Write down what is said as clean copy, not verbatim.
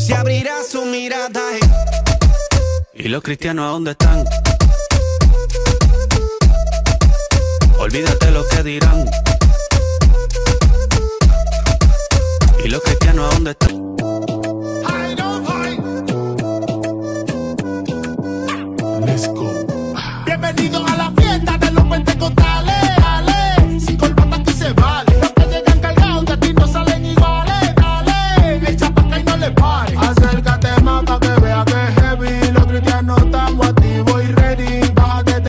se abrirá su mirada. ¿Y los cristianos a dónde están? Olvídate lo que dirán. ¿Y los cristianos a dónde están?